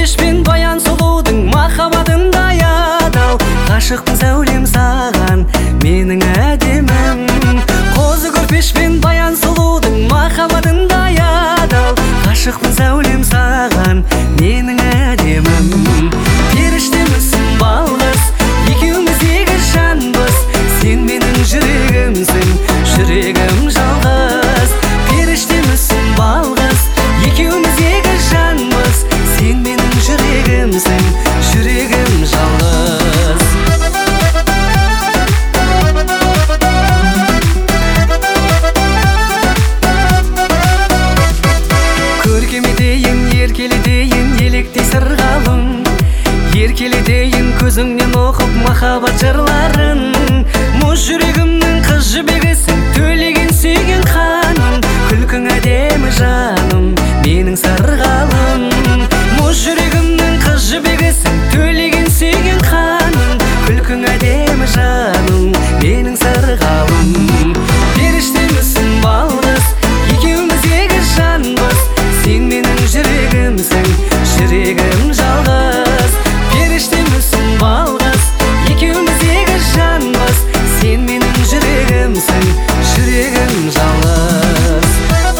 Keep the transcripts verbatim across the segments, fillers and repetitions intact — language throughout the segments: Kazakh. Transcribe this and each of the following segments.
көрпеш пен баян сұлудың махаббатындай адал. Ғашықпын сәулем саған, менің әдемім. Қозы көрпеш пен баян сұлудың махаббатындай адал. Ғашықпын сәулем саған, менің әдемім. Періштемісің балғыз, екеуміз егіз жанбыз. Сен менің жүрегімсің, жүрегім жалғыз. Періштемісің балғыз, екеуміз егіз жанбыз. Сен менің жүрегімсің, жүрегім жалғыз. Көркемедейін, еркеледейін, еліктей сырғалым. Еркеледейін, көзіңнен оқып махаббат жырларын. Мұз жүрегімнің қыз жібегісің, төлеген сүйген ханым. Күлкің әдемі жаным, менің сырғалым. Мұз жүрегімнің қыз жібегісің, төлеген сүйген ханым. Күлкің әдемі жаным, менің сырғалым. Періштемісің балғыз, екеуміз егіз жанбыз. Сен менің жүрегімсің, жүрегім жалғыз. Періштемісің балғыз, екеуміз егіз жанбыз. Сен менің жүрегімсің, жүрегім жалғыз.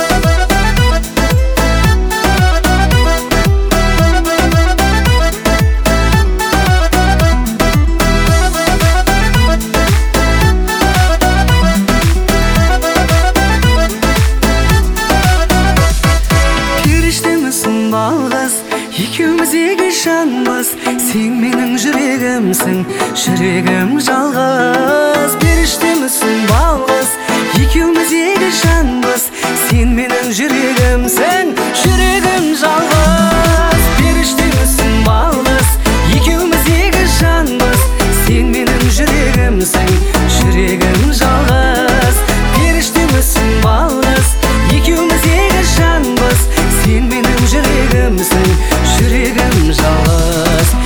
Періштемісің балғыз, екеуміз егіз жанбыз. Сен менің жүрегімсің, жүрегім жалғыз. Періштемісің балғыз, екеуміз егіз жанбыз. Сен менің жүрегімсің, жүрегім жалғыз. Періштемісің балғыз, екеуміз егіз жанбыз. Сен менің жүрегімсің, жүрегім жалғыз. Періштемісің балғыз, екеуміз егіз жанбыз. Сен менің жүрегімсің, жүрегім жалғыз.